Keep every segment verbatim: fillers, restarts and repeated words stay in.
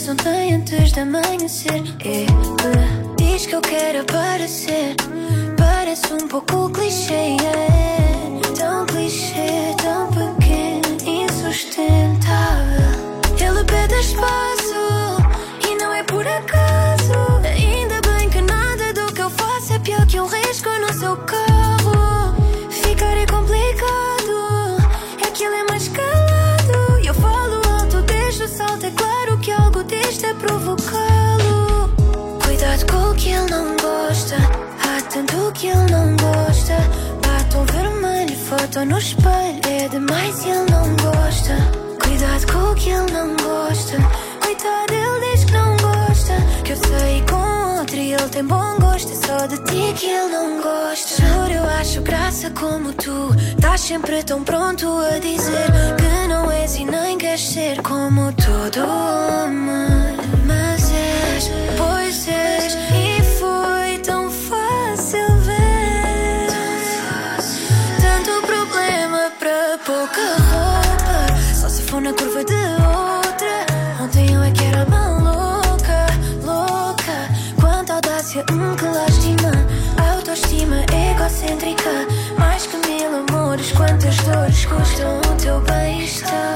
esqueço ontem antes de amanhecer. Ele diz que eu quero aparecer. Parece um pouco clichê, é tão clichê, tão pequeno, insustentável. Ele pede espaço e não é por acaso. Ainda bem que nada do que eu faço é pior que um risco no seu carro. Ficar é complicado, é que ele é mais calado. E eu falo alto, deixo o salto, é claro que algo disto é provocá-lo. Cuidado com o que ele não gosta, há tanto que ele não gosta. Batom vermelho, foto no espelho, é demais e ele não gosta. Cuidado com o que ele não gosta, coitado, ele diz que não gosta. Que eu saí com outro e ele tem bom gosto, é só de ti que ele não gosta. Juro, eu acho graça como tu, estás sempre tão pronto a dizer que não és e nem queres ser como todo homem. Mas és, pois és, e foi tão fácil ver. Tanto problema para pouca roupa, só se for na curva de outra. Ontem eu é que era maluca, louca. Quanta audácia, hum, que lástima. Autoestima egocêntrica, mais que mil amores. Quantas dores custam o teu bem-estar?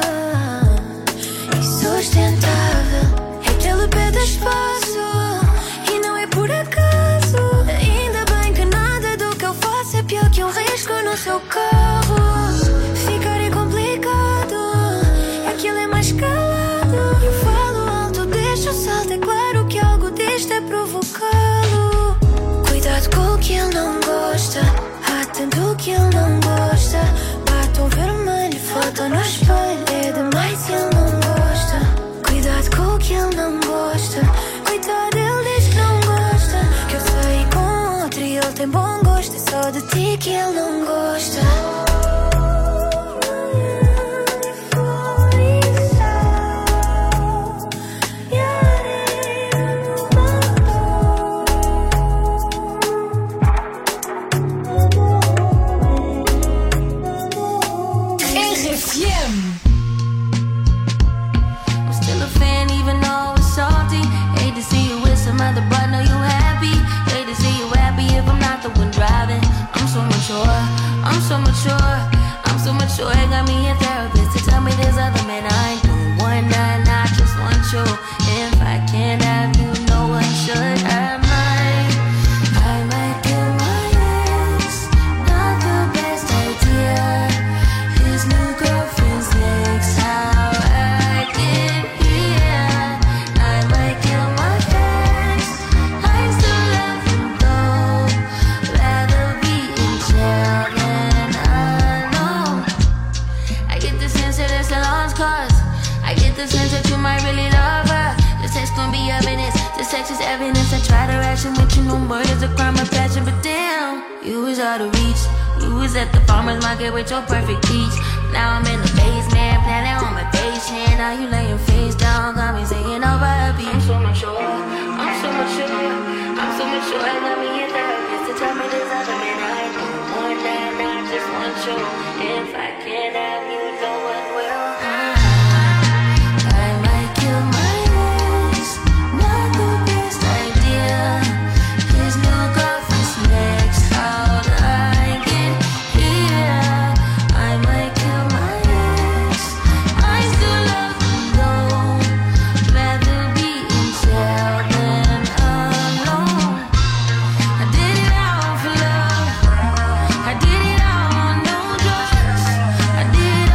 Insustentável, é que ele pede espaço e não é por acaso. Ainda bem que nada do que eu faço é pior que um risco no seu carro. Ficar é complicado, é que ele é mais calado. Eu falo alto, deixo o salto, é claro que algo disto é provocá-lo. Cuidado com o que ele não gosta, há tanto que ele não gosta. Batom vermelho, foto no espelho, é demais e ele não gosta. Cuidado com o que ele não gosta, coitado, ele diz que não gosta. Que eu saí com outro e ele tem bom gosto, é só de ti que ele não gosta. I'm so mature, I'm so mature. It got me a therapist to tell me there's other men I don't want, and I just want you. If I can't have you, no one should. I might, I might kill my ex. Not the best idea. His new girlfriend's next. How I get here. I might kill my ex. I still love him though. Rather be in jail. Sense that you might really love her. This text gon' be evidence. This text is evidence. I try to ration with you. No murder's a crime of passion, but damn, you was out of reach. You was at the farmer's market with your perfect peach. Now I'm in the basement, planning on my patient. Now you laying face down, got me singing over a beat. I'm so mature, I'm so mature, I'm so mature. I got me a therapist to tell me there's other men I don't want, and I just want you. If I can't have you, no one will. I did it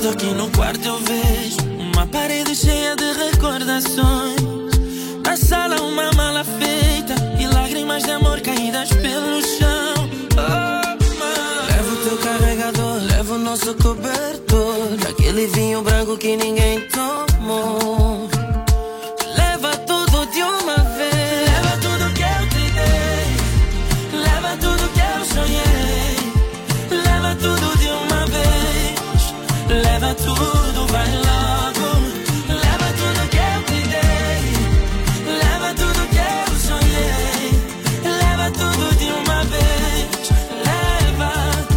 Sentado aqui no quarto eu vejo uma parede cheia de recordações. Na sala uma mala feita e lágrimas de amor caídas pelo chão. Oh, mãe. Levo o teu carregador, levo o nosso cobertor, aquele vinho branco que ninguém tomou. Leva tudo de uma vez. Leva tudo que eu te dei, leva tudo que eu sonhei. Leva tudo de uma vez. Leva tudo, vai logo. Leva tudo que eu te dei, leva tudo que eu sonhei. Leva tudo de uma vez. Leva,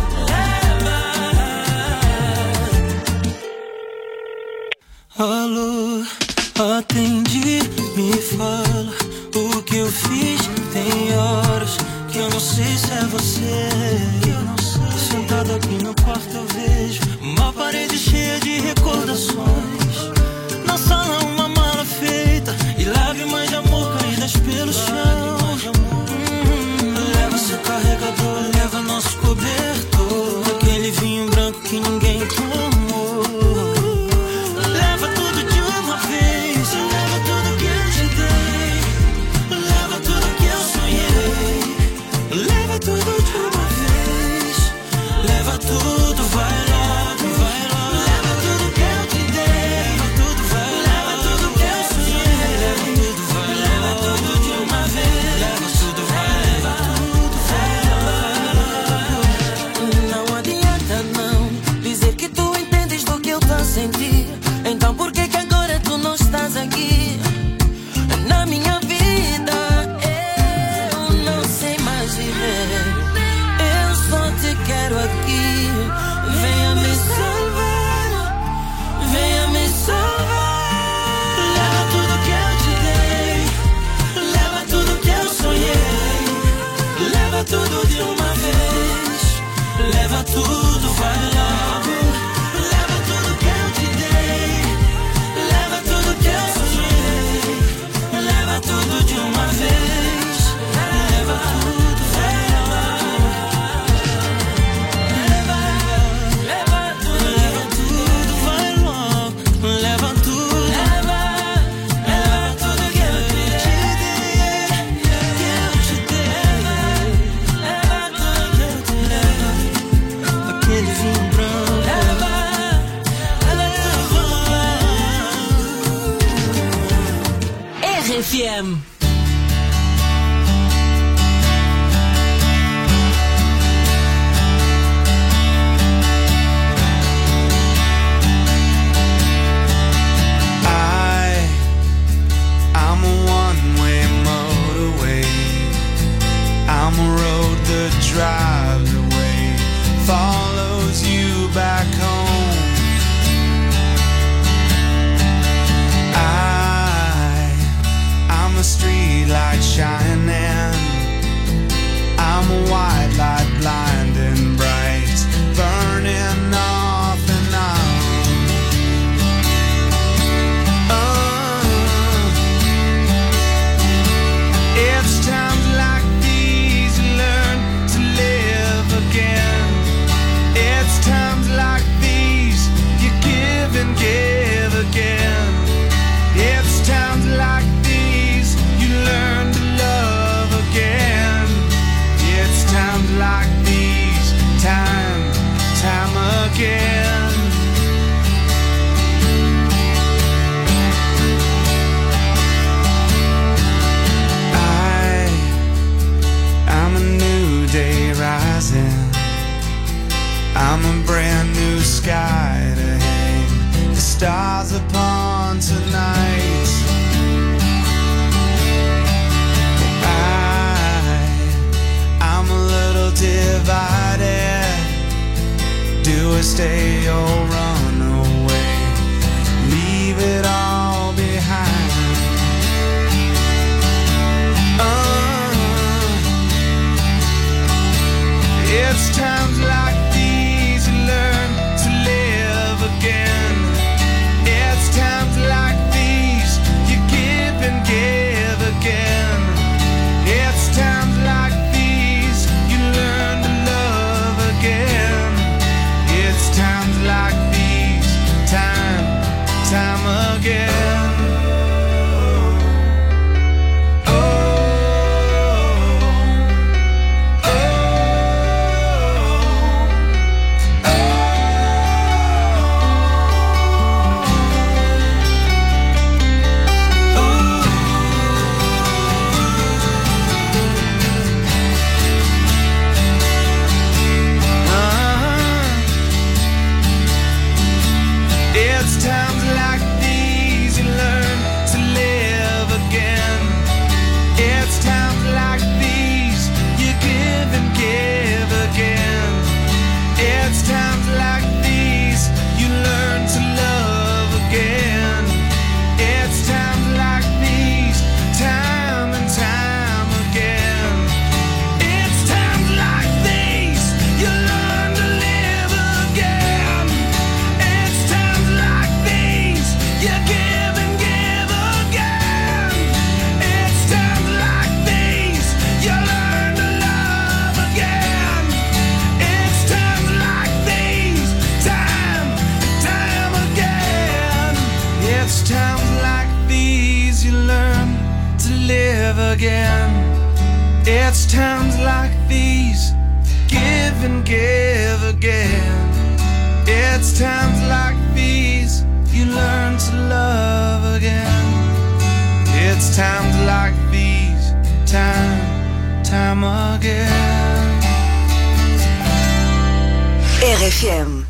leva. Alô, atende, me fala o que eu fiz. Tem horas que eu não sei se é você. Eu não sei. Sentado aqui no quarto eu vejo uma parede cheia de recordações. Na sala uma mala feita e lágrimas de amor caídas pelo chão. Hum, leva seu carregador, leva nosso cobertor, aquele vinho branco que ninguém tomou. Leva tudo de uma vez. Leva tudo que eu te dei, leva tudo que eu sonhei. Leva tudo de uma vez. Leva tudo, vai logo, vai logo. Leva tudo que eu te dei, leva tudo, vai. Leva tudo que eu sonhei. Leva tudo, vai. Leva tudo de uma vez. Leva tudo, vai. Leva tudo, vai. Não adianta não dizer que tu entendes do que eu tô a sentir. Então por que que agora tu não estás aqui na minha vida? Eu não sei mais viver. Eu só te quero aqui. Venha me salvar, venha me salvar. Leva tudo que eu te dei, leva tudo que eu sonhei. Leva tudo de uma vez. Leva tudo, vai logo. Leva tudo que eu te dei, leva tudo que eu sonhei. Leva tudo de uma vez. Leva tudo, vai logo. Leva, leva tudo, leva tudo, vai logo. Leva tudo, leva, leva tudo que eu te dei, que eu te dei. Leva tudo que eu te dei, aquele vinho branco. Leva, R F M. I, I'm a one-way motorway. I'm a road that drives away, follows you back home. I, I'm a street light shining. I'm a white light blinding bright, burning off and on. Oh, it's times like these you learn to live again. It's times like these you give and give again. It's times like these you learn to love again. It's times like these, time, time again. I, I'm a new day rising. I'm a brand new sky to hang the stars upon tonight. I, I'm a little divided. Do I stay or run away? Leave it all behind. Uh, it's times like these you learn to live again. It's times like these you give and give again. It's times like these you learn to love again. It's times like these time again. It's times like these, give and give again. It's times like these, you learn to love again. It's times like these, time, time again. R F M.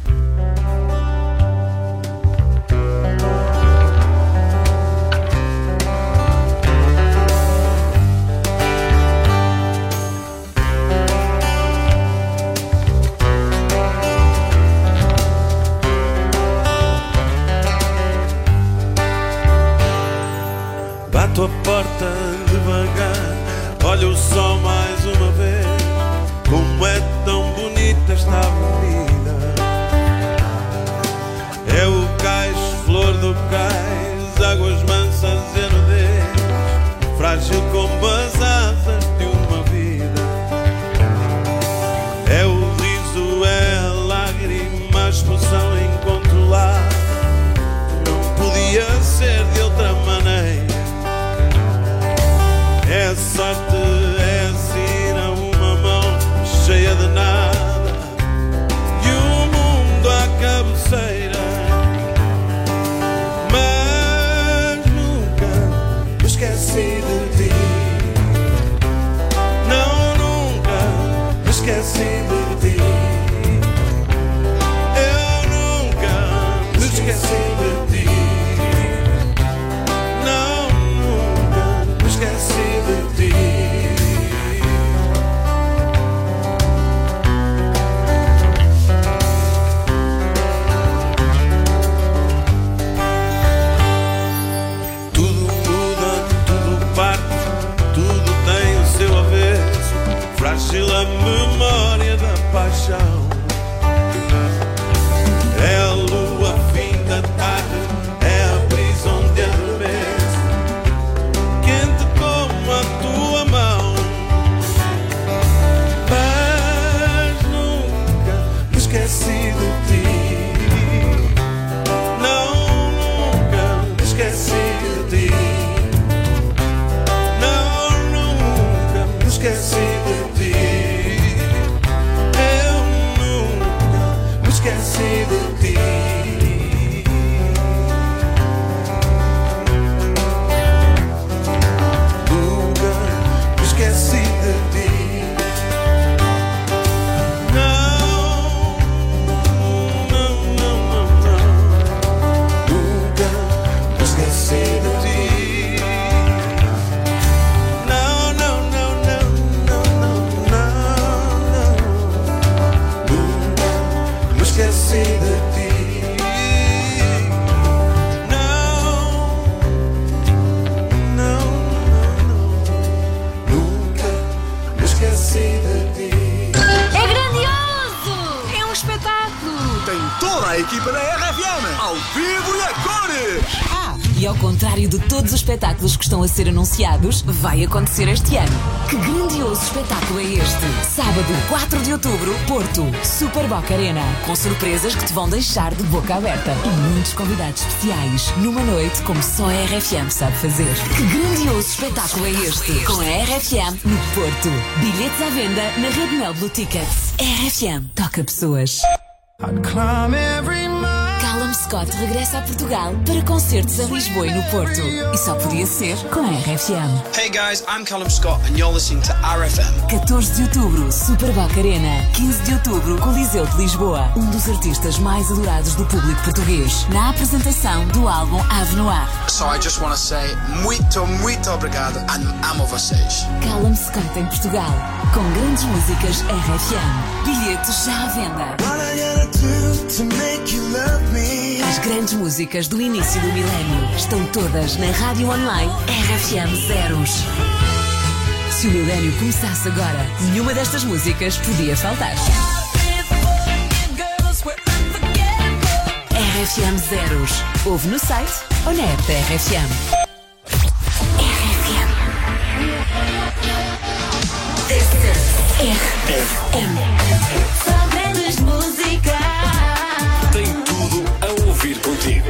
Bato a porta devagar, olho o sol mais uma vez. Como é tão bonita esta avenida. É o cais, flor do cais, águas mansas e nudez, frágil como as asas de uma vida. É o riso, é a lágrima, a explosão incontrolável. Não podia ser de outra maneira. É sorte, é sina, uma mão cheia de nada e o mundo à cabeceira. Mas nunca me esqueci de ti. Não, nunca me esqueci de ti. Eu nunca me esqueci de ti. Não, nunca me esqueci de ti. Tudo muda, tudo parte, tudo tem o seu avesso. Frágil a memória da paixão. É a lua, fim da tarde, é a brisa onde adormece, quente como a tua mão. Mas nunca me esqueci de ti. Não, nunca me esqueci de ti. Não, nunca me esqueci de ti. Eu nunca me esqueci de ti. Nunca me esqueci de ti. Não, não, não, não, não. Nunca me esqueci de ti. Não, não, não, não, não, não, não, não. Nunca me esqueci de ti. Não, não, não, não. Nunca me esqueci de ti. É grandioso! É um espetáculo! Tem toda a equipa da R F M, ao vivo e a cores. Ah, E ao contrário de todos os espetáculos que estão a ser anunciados, vai acontecer este ano. Que grandioso espetáculo é este? Sábado, quatro de outubro, Porto, Super Boca Arena. Com surpresas que te vão deixar de boca aberta. E muitos convidados especiais, numa noite como só a R F M sabe fazer. Que grandioso espetáculo é este? Com a R F M no Porto. Bilhetes à venda na Rede Mel Blue Tickets. R F M toca pessoas. Callum Scott regressa a Portugal para concertos em Lisboa e no Porto. E só podia ser com a R F M. Hey guys, I'm Callum Scott and you're listening to R F M. catorze de outubro, Super Boca Arena. quinze de outubro, Coliseu de Lisboa. Um dos artistas mais adorados do público português. Na apresentação do álbum Ave Noir. So I just want to say muito, muito obrigado and amo vocês. Callum Scott em Portugal. Com grandes músicas R F M. Bilhetes já à venda. As grandes músicas do início do milénio estão todas na rádio online R F M Zeros. Se o milénio começasse agora, nenhuma destas músicas podia faltar. R F M Zeros. Ouve no site ou na app da R F M. R F M. This is R F M. Só grandes músicas. Tem tudo a ouvir contigo.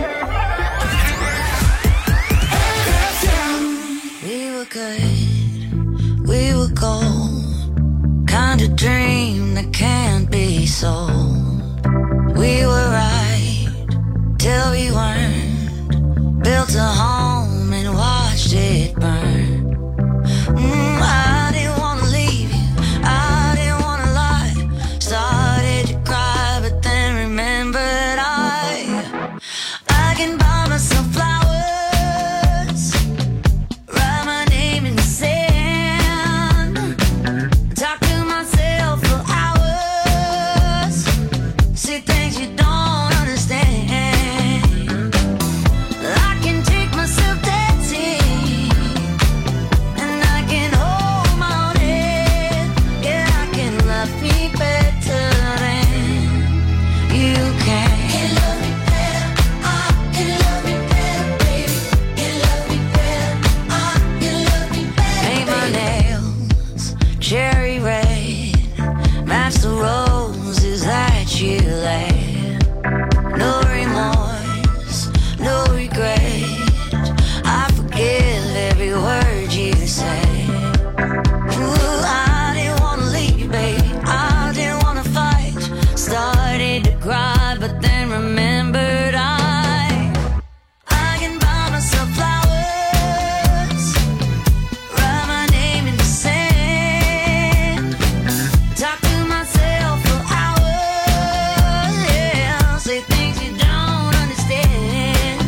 We were good, we were gold. Kind of dream that can't be sold. We were right till we weren't. Built a home and watched it burn. Mm, I didn't wanna leave you, I didn't wanna lie. Started to cry but then remembered I I can buy myself flowers, write my name in the sand, talk to myself for hours, say things you don't understand. I can take myself dancing, and I can hold my own head. Yeah, I can love me better than you can. Can love me better, I can love me better, baby. Can love me better, I can love me better. Paint my nails cherry red, match the roses that you laid. No remorse, no regret. I forgive every word you say. Ooh, I didn't wanna leave, babe. I didn't wanna fight. Started to cry, but then remembered I I can buy myself flowers, write my name in the sand, talk to myself for hours. Yeah, say things you don't understand.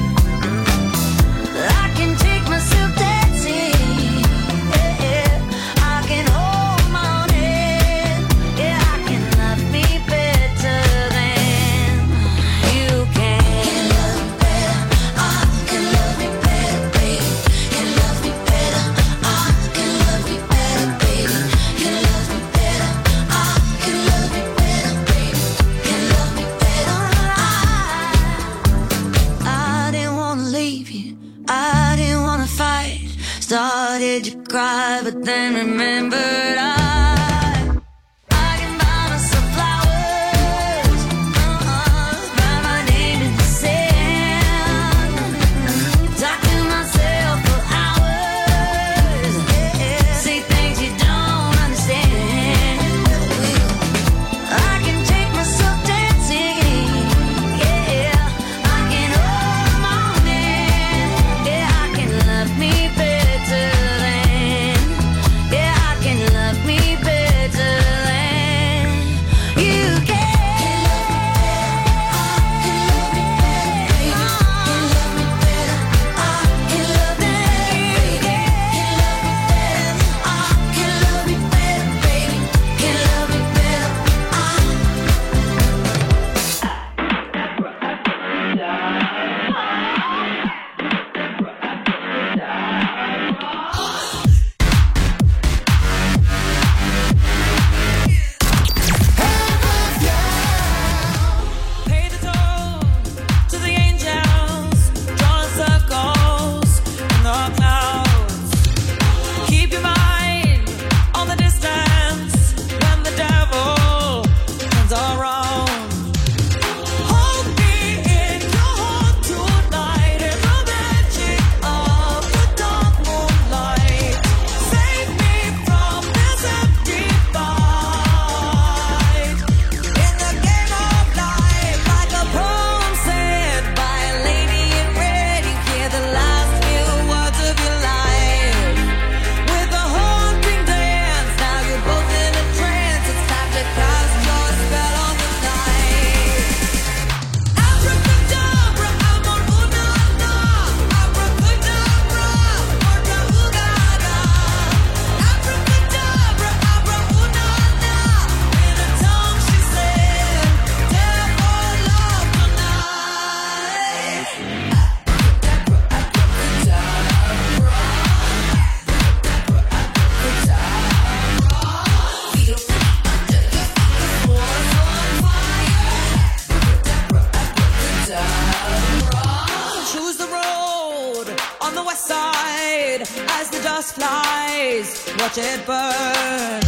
I can take myself dancing. Yeah, I can hold my own head. Yeah, I can love me better than you can. Can love me better, I can love me better, baby. Can love me better, I can love me better, baby. Can love me better, I can love me better, baby. Can love me better, I I didn't wanna leave you, I didn't wanna fight. Started to cry, but then remembered I I can buy myself flowers, uh-uh, write my name in the sand, talk to myself for hours. Yeah, say things you don't understand. I can take myself dancing. Yeah, I can hold my own hand. Yeah, I can love me better than. Yeah, I can love me side as the dust flies. Watch it burn.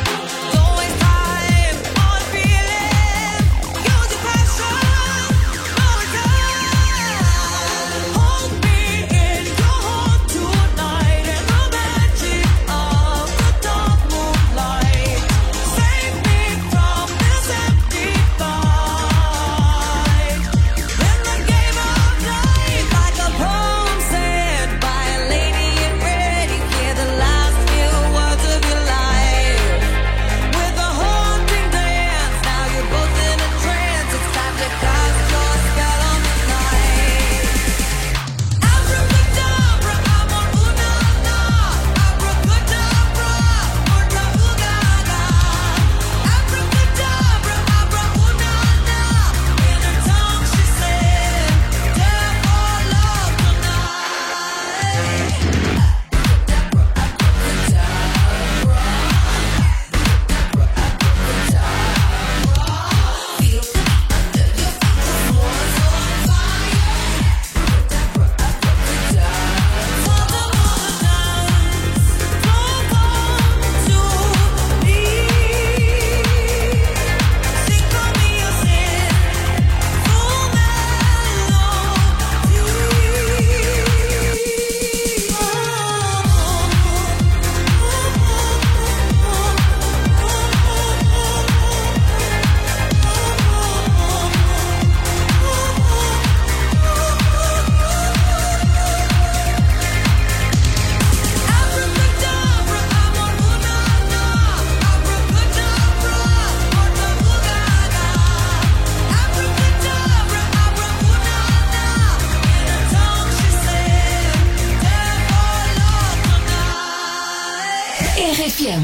R F M.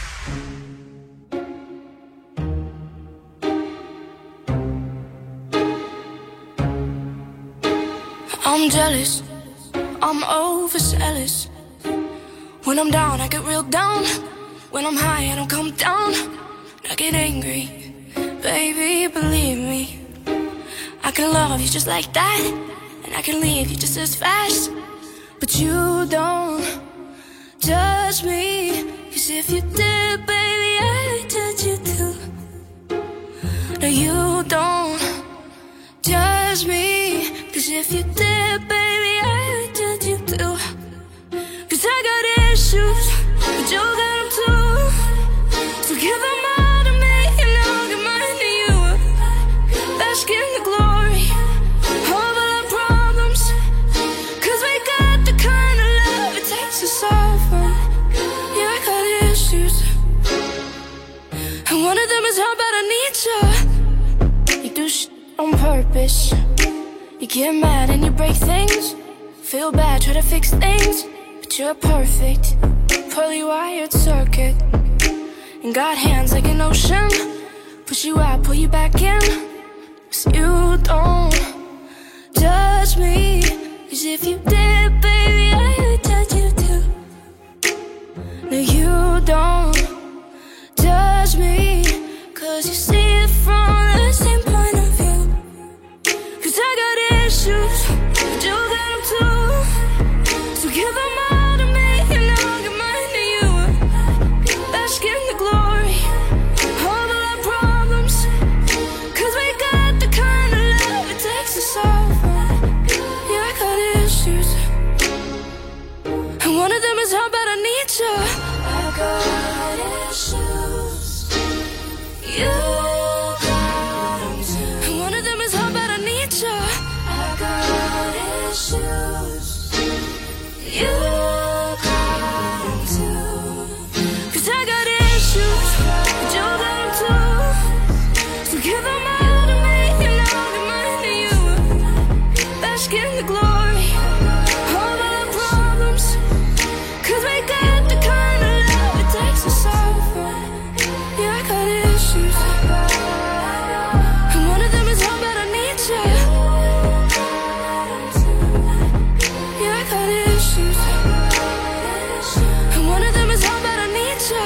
I'm jealous, I'm overzealous. When I'm down, I get real down. When I'm high, I don't come down. I get angry, baby, believe me. I can love you just like that, and I can leave you just as fast. But you don't judge me, 'cause if you did, baby, I'd judge you too. No, you don't judge me, 'cause if you did, baby, I'd judge you too. 'Cause I got issues, but you got them too. So give them all to me, and I'll give mine to you. Bask in the glory of all our problems, 'cause we got the kind of love it takes to suffer. Yeah, I got issues, and one of them is how bad I need you. You do shit on purpose. You get mad and you break things. Feel bad, try to fix things, but you're perfect, poorly wired circuit. And got hands like an ocean. Push you out, pull you back in. 'Cause you don't judge me, 'cause if you did, baby, I would judge you too. No, you don't judge me, 'cause you see it from the same point of view. 'Cause I got issues, but you got them too. So give them all to me, and I'll give mine to you. Bask in the glory of all our problems, 'cause we got the kind of love it takes to suffer. Yeah, I got issues, and one of them is how bad I need you. I got issues, you got them too. And one of them is how bad I need you. I got issues, you got them too. 'Cause I got issues, but you got them too. So give them all to me, and I'll give mine to you. Bask in the glory of all our problems, 'cause we got the kind of love it takes to suffer. Yeah, I got issues, and one of them is how bad I need you. Yeah, I got issues, and one of them is how bad I need you.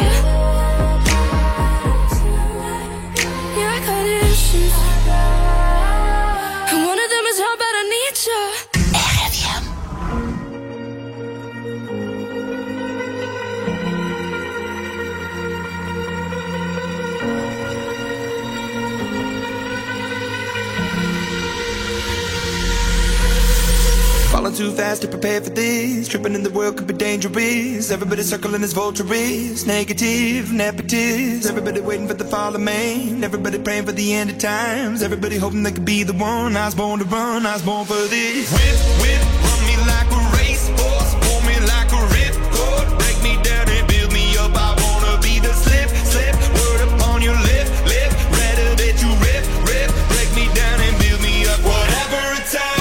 Yeah, I got issues, and one of them is how bad I need you. Falling too fast to prepare for this. Tripping in the world could be dangerous. Everybody circling as vultures. Negative, nepotist. Everybody waiting for the fall of man. Everybody praying for the end of times. Everybody hoping they could be the one. I was born to run, I was born for this. Whip, whip, run me like a racehorse. Pull me like a ripcord. Break me down and build me up. I wanna be the slip, slip. Word upon your lip, lip. Rather that you rip, rip. Break me down and build me up. Whatever it takes.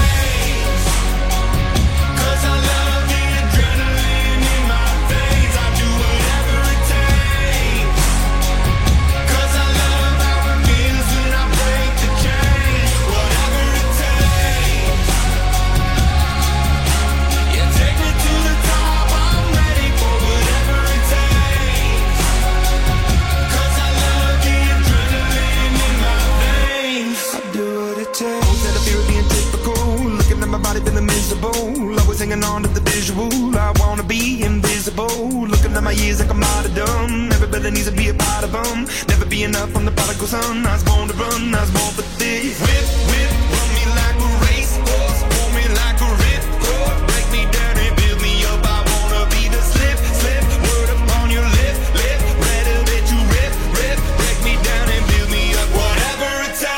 Always hanging on to the visual. I wanna be invisible. Looking at my years like I'm out of dumb. Everybody needs to be a part of them. Never be enough on the prodigal son. I was born to run, I was born for this. Whip, whip, run me like a racehorse. Pull me like a ripcord. Break me down and build me up. I wanna be the slip, slip. Word upon your lip, lip. Rather that you rip, rip. Break me down and build me up. Whatever it takes.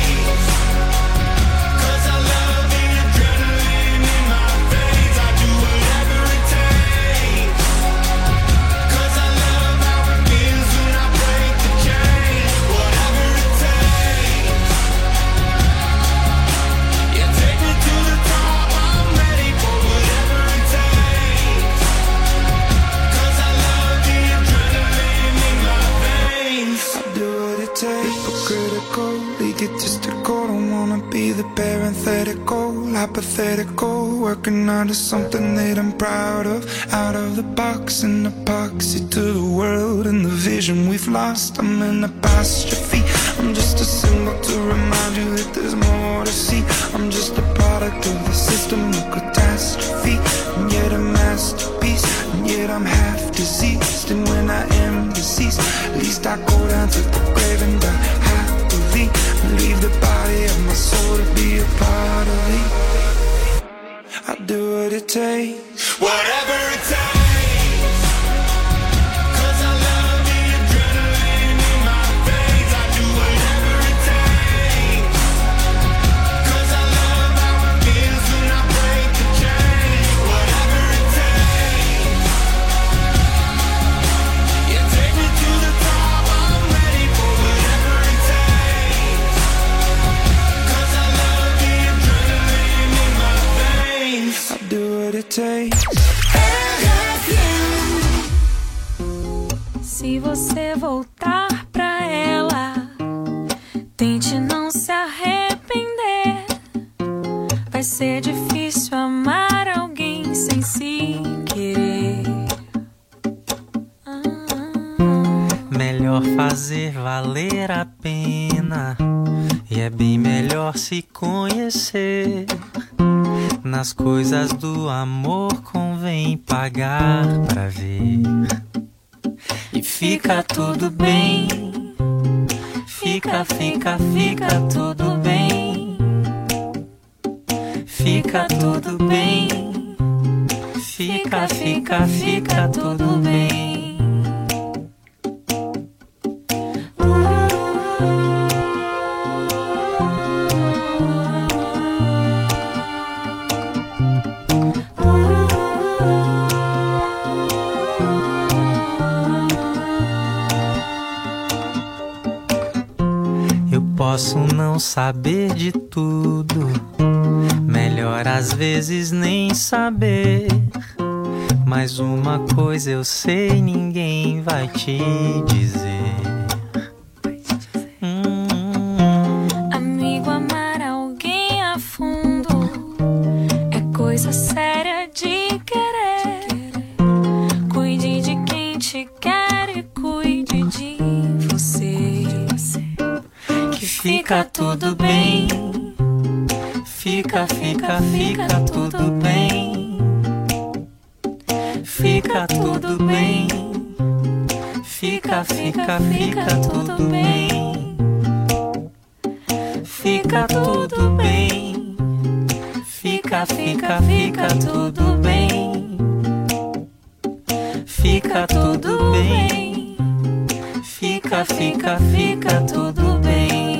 Egotistical, don't wanna be the parenthetical, hypothetical, working out of something that I'm proud of. Out of the box, an epoxy to the world and the vision we've lost. I'm an apostrophe, I'm just a symbol to remind you that there's more to see. I'm just a product of the system of catastrophe, and yet a masterpiece, and yet I'm half diseased. And when I am deceased, at least I go down to the grave and die happily. Leave the body of my soul to be a part of it. I'll do what it takes. Whatever it takes. Se você voltar pra ela, tente não se arrepender. Vai ser difícil amar alguém sem se querer. Melhor fazer valer a pena, e é bem melhor se conhecer. Nas coisas do amor convém pagar pra ver. E fica tudo bem. Fica, fica, fica tudo bem. Fica tudo bem. Fica, fica, fica tudo bem. Posso não saber de tudo, melhor às vezes nem saber. Mas uma coisa eu sei, ninguém vai te dizer. hum. Amigo, amar alguém a fundo é coisa séria de querer. Cuide de quem te quer e cuide de você. Fica tudo bem. Fica, fica, fica tudo bem. Fica tudo bem. Fica, fica, fica tudo bem. Fica tudo bem. Fica, fica, fica tudo bem. Fica tudo bem. Fica, fica, fica tudo bem.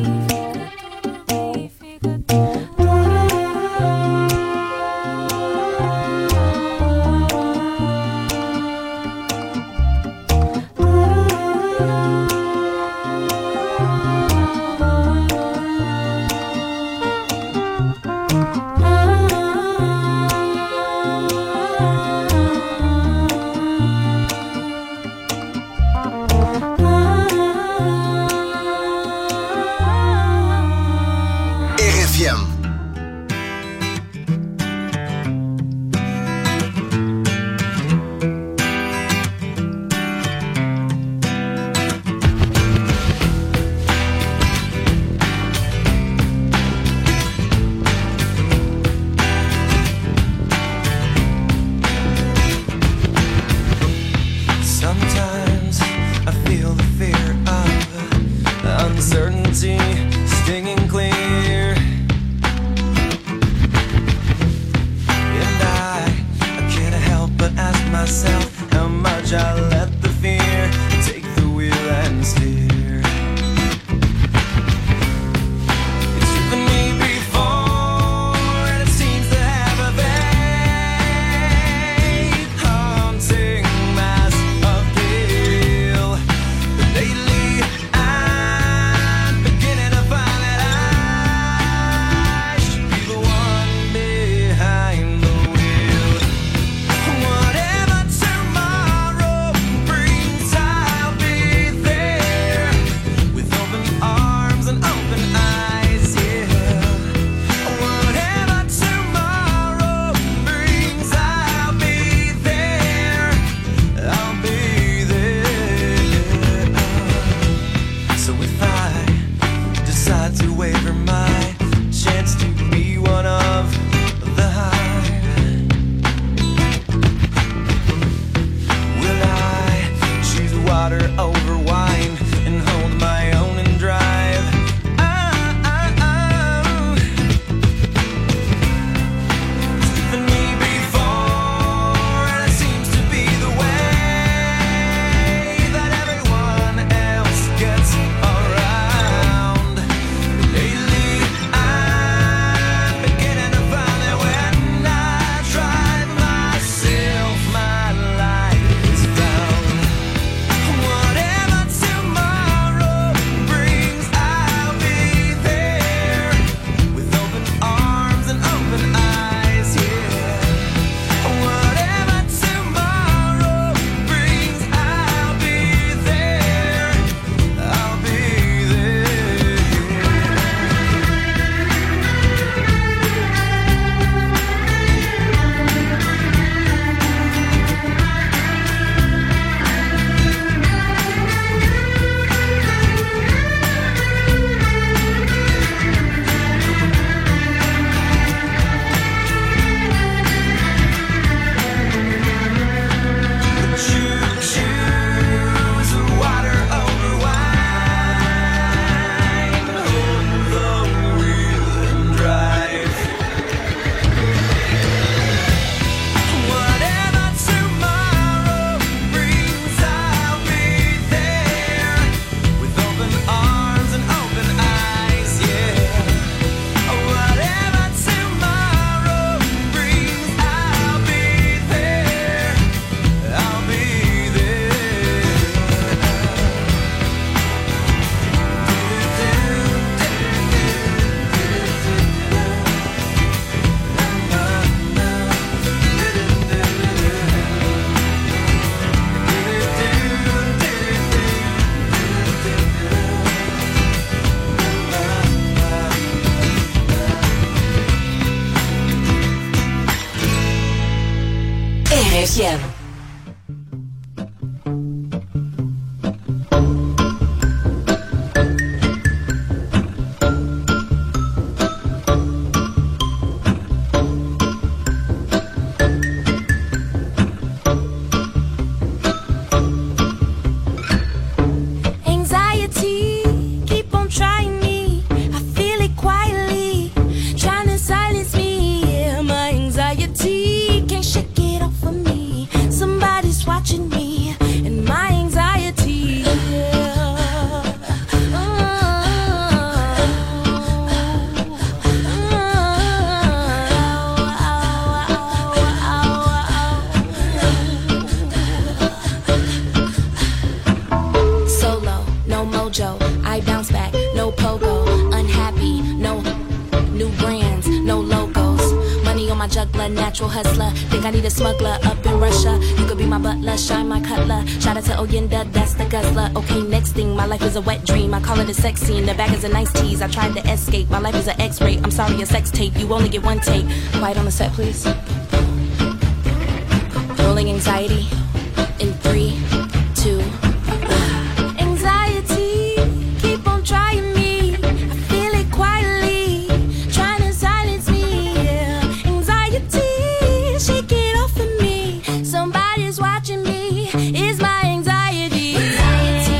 R F M. Anxiety, keep on trying me. I feel it quietly, trying to silence me. my juggler, natural hustler. Think I need a smuggler up in Russia. You could be my butler, shine my cutler. Shout out to Oyenda, that's the guzzler. Okay, next thing, my life is a wet dream. I call it a sex scene, the bag is a nice tease. I tried to escape, my life is an X-ray. I'm sorry, a sex tape, you only get one take. Quiet on the set, please. Rolling anxiety in three, two. Anxiety, keep on trying me. I feel it quietly, trying to silence me. Yeah. Anxiety, shake it off of me. Somebody's watching me. It's my anxiety. Anxiety,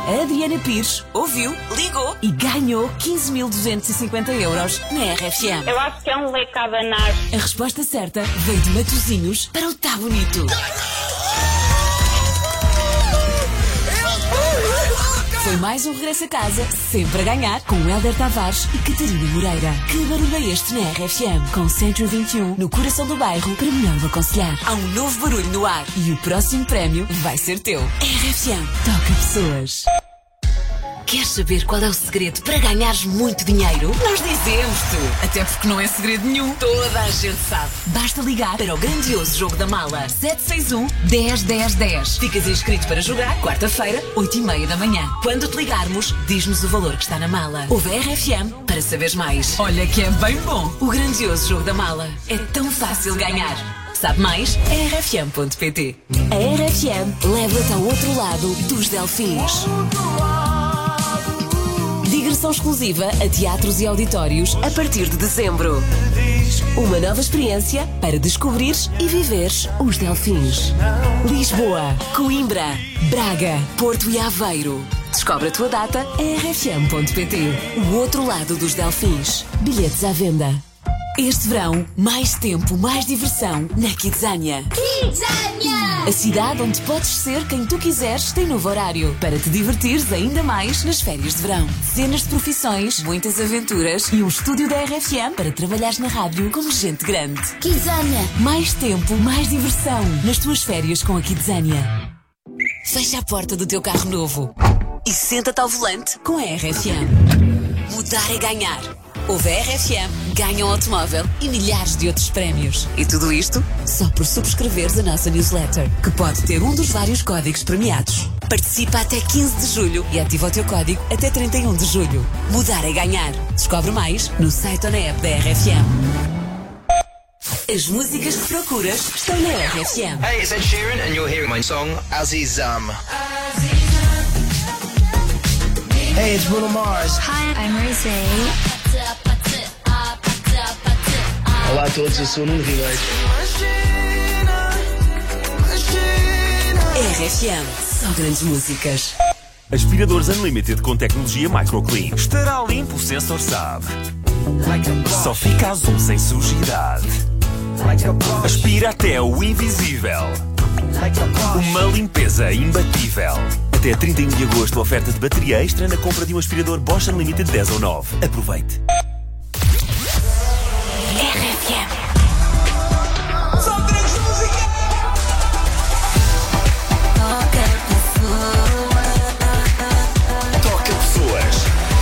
A Adriana Pires ouviu, ligou e ganhou quinze mil duzentos e cinquenta euros na R F M. Eu acho que é um leque a abanar. A resposta certa veio de Matosinhos para o Tá Bonito. Foi mais um regresso a casa, sempre a ganhar, com Hélder Tavares e Catarina Moreira. Que barulho é este na R F M? Com cento e vinte e um, no coração do bairro, para melhor o aconselhar. Há um novo barulho no ar e o próximo prémio vai ser teu. R F M, toca pessoas. Queres saber qual é o segredo para ganhares muito dinheiro? Nós dizemos-te! Até porque não é segredo nenhum. Toda a gente sabe. Basta ligar para o grandioso jogo da mala. sete seis um, dez, dez, dez. Ficas inscrito para jogar quarta-feira, oito e meia da manhã. Quando te ligarmos, diz-nos o valor que está na mala. Ouve a R F M para saberes mais. Olha que é bem bom. O grandioso jogo da mala. É tão fácil ganhar. Sabe mais? R F M ponto p t. A R F M leva-te ao outro lado dos Delfins. Digressão exclusiva a teatros e auditórios a partir de dezembro. Uma nova experiência para descobrires e viveres os Delfins. Lisboa, Coimbra, Braga, Porto e Aveiro. Descobre a tua data em R F M ponto p t. O outro lado dos Delfins. Bilhetes à venda. Este verão, mais tempo, mais diversão na Kidzania. Kidzania! A cidade onde podes ser quem tu quiseres tem novo horário para te divertires ainda mais nas férias de verão. Dezenas de profissões, muitas aventuras e um estúdio da R F M para trabalhares na rádio como gente grande. Kidzania! Mais tempo, mais diversão nas tuas férias com a Kidzania. Fecha a porta do teu carro novo e senta-te ao volante com a R F M. Mudar é ganhar. Ouve a R F M, ganha um automóvel e milhares de outros prémios. E tudo isto só por subscreveres a nossa newsletter, que pode ter um dos vários códigos premiados. Participa até quinze de julho e ativa o teu código até trinta e um de julho. Mudar é ganhar. Descobre mais no site ou na app da R F M. As músicas que procuras estão na R F M. Hey, it's Ed Sheeran and you're hearing my song Azizam. Hey, it's Bruno Mars. Hi, I'm Rosé. Olá a todos, eu sou o Nuno Ribeiro. R F M, só grandes músicas. Aspiradores Unlimited com tecnologia MicroClean. Estará limpo, o sensor sabe. Só fica azul sem sujidade. Aspira até o invisível. Uma limpeza imbatível. Até trinta e um de agosto, oferta de bateria extra na compra de um aspirador Bosch Unlimited dez ou nove. Aproveite. R F M. Só grandes músicas. Toca pessoas.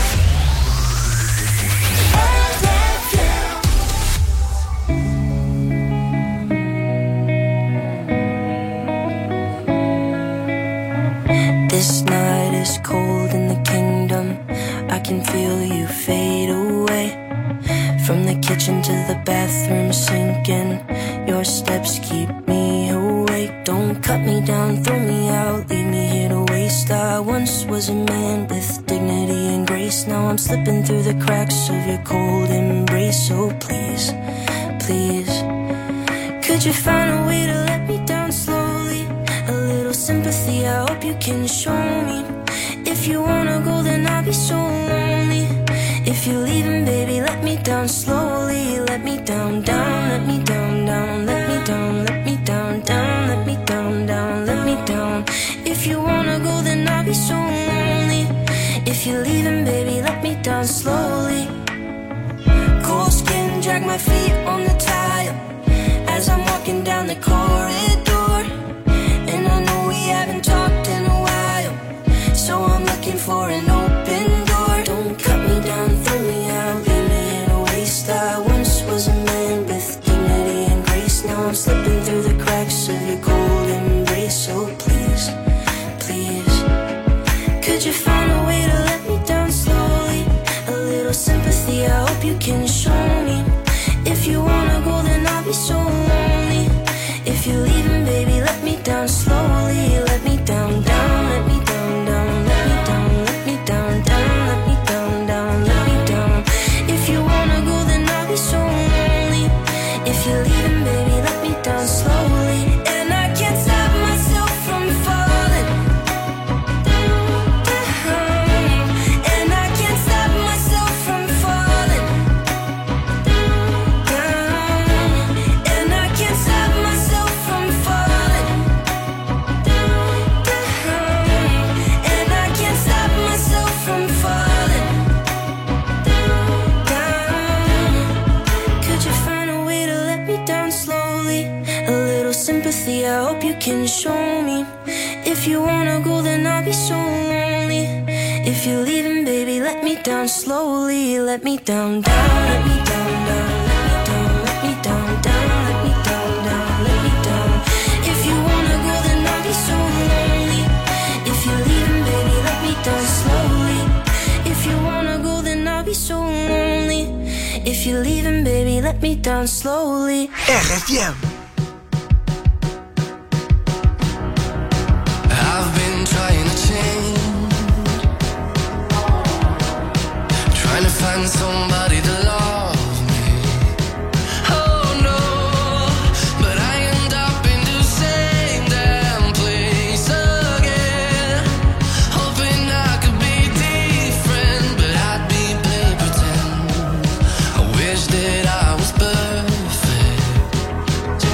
This night is cold in the kingdom. I can feel you fade away. From the kitchen to the bathroom sinking. Your steps keep me awake. Don't cut me down, throw me out, leave me here to waste. I once was a man with dignity and grace. Now I'm slipping through the cracks of your cold embrace. So please, please, could you find a way to let me down slowly? A little sympathy, I hope you can show me. If you wanna go, then I'll be so lonely. If you're leaving, baby, let me down slowly. Let me down, down, let me down, down, let me down, let me down, down, let me down, down, let me down. If you wanna go, then I'll be so lonely. If you're leaving, baby, let me down slowly. Cold skin, drag my feet on the tile as I'm walking down the corridor. And I know we haven't talked in a while, so I'm looking for an open door. Don't cut me down, throw me out, leave me in a waste. I once was a man with dignity and grace. Now I'm slipping through the cracks of your cold embrace. So please, please, could you find a way to let me down slowly? A little sympathy, I hope you can show me. If you wanna go, then I'll be so lonely. If you're leaving, baby, let me down slowly. Let me down, down, let me down, down, let me down, let me down, down, let me down, down, let me down. If you wanna go, then I'll be so lonely. If you're leaving, baby, let me down slowly. And I can't stop myself from falling. sympathy, I hope you can show me. If you wanna go, then I'll be so lonely. If you're leaving, baby, let me down slowly. Let me down, down, let me down, down. Let me down, let me down, down. Let me down, down, let me down. If you wanna go, then I'll be so lonely. If you're leaving, baby, let me down slowly. If you wanna go, then I'll be so lonely. If you're leaving, baby, let me down slowly. R F M. I've been trying to change, trying to find somebody to love me. Oh no, but I end up in the same damn place again. Hoping I could be different, but I'd be play pretend. I wish that I was perfect,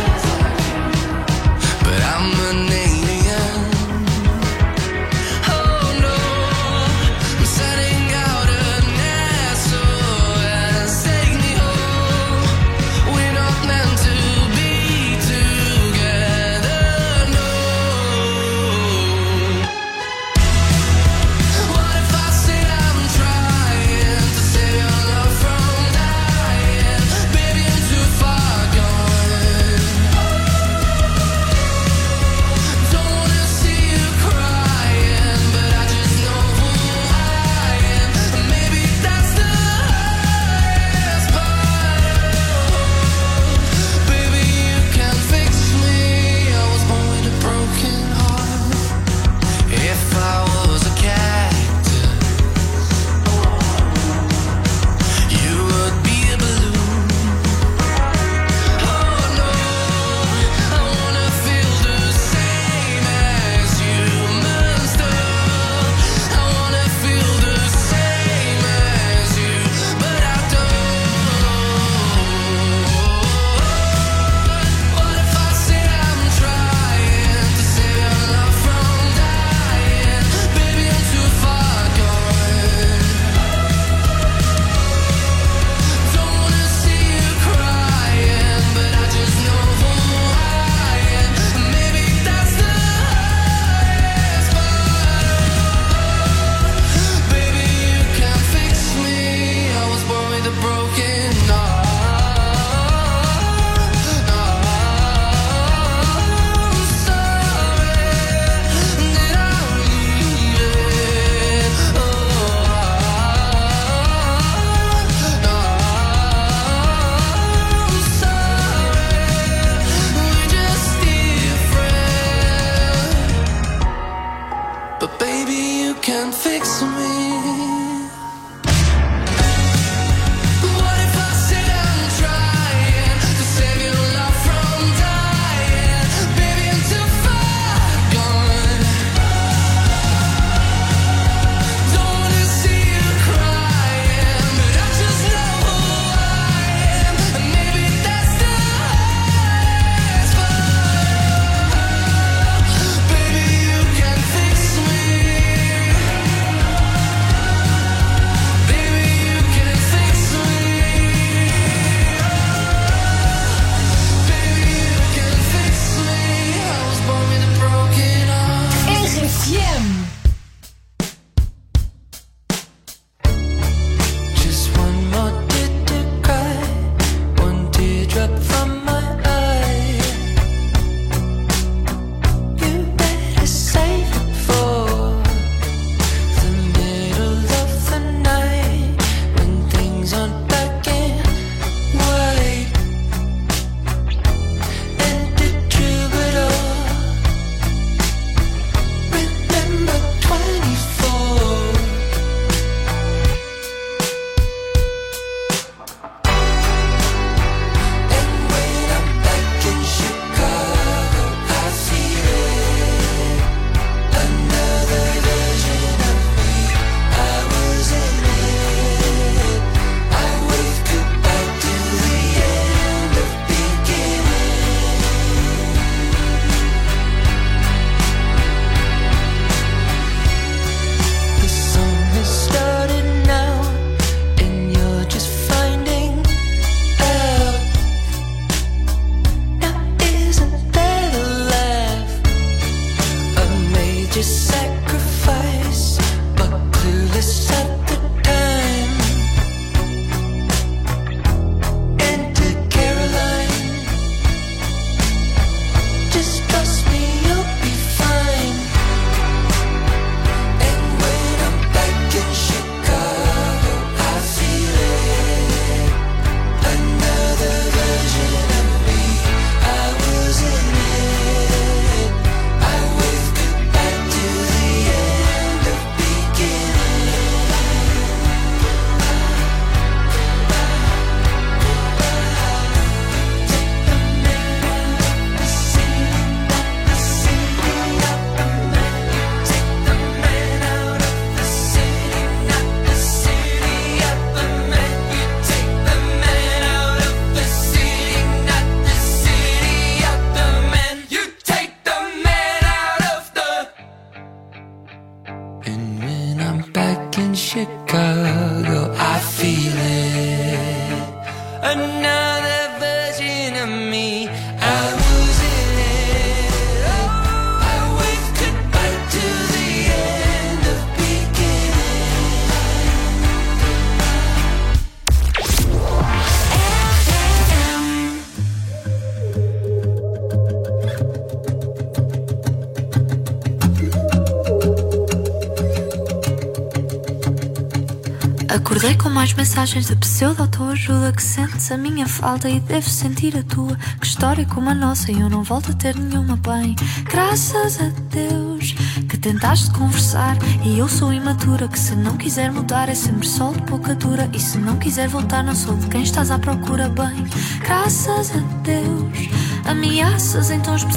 Acordei com mais mensagens de pseudo-autoajuda. Que sentes a minha falta e deves sentir a tua. Que história como a nossa e eu não volto a ter nenhuma bem. Graças a Deus que tentaste conversar. E eu sou imatura, que se não quiser mudar é sempre sol de pouca dura. E se não quiser voltar não sou de quem estás à procura bem. Graças a Deus, ameaças em tons